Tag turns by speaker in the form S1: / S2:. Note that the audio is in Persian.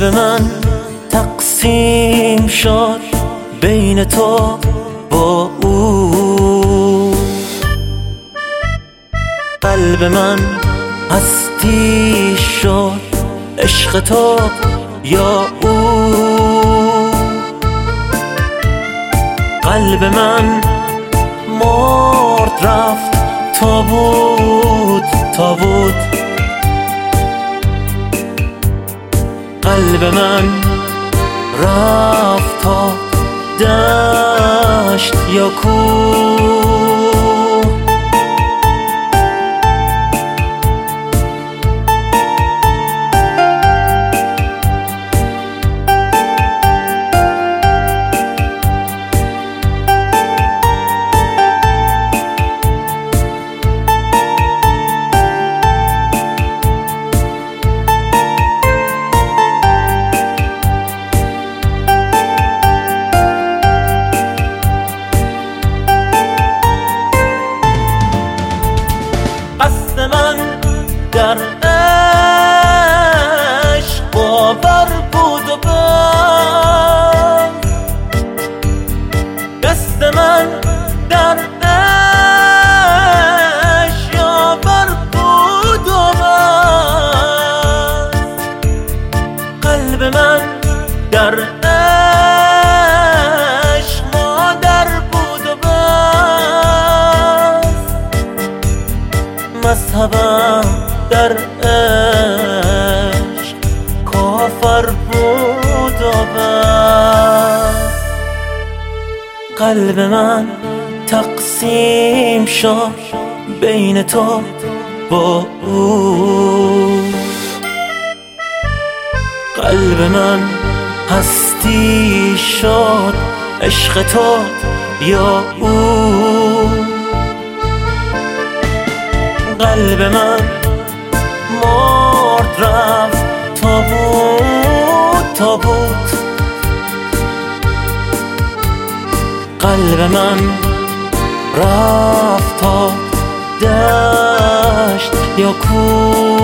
S1: من تقسیم شد بین تو با او. قلب من هستی شد عشق تو یا او. قلب من مرد رفت تابوت. قلب من رفت تا دشت یا کوه. قصد من در عشق باور بود و بس. دست من در عشق یاور بود و بس. قلب من در عشق مادر بود و بس. مذهبم در عشق کافر بود و بس. قلب من تقسیم شد بین تو با او. قلب من هستی شد عشق تو یا او. قلب من مرد رفت تابوت. قلب من رفت تا دشت یا کوه.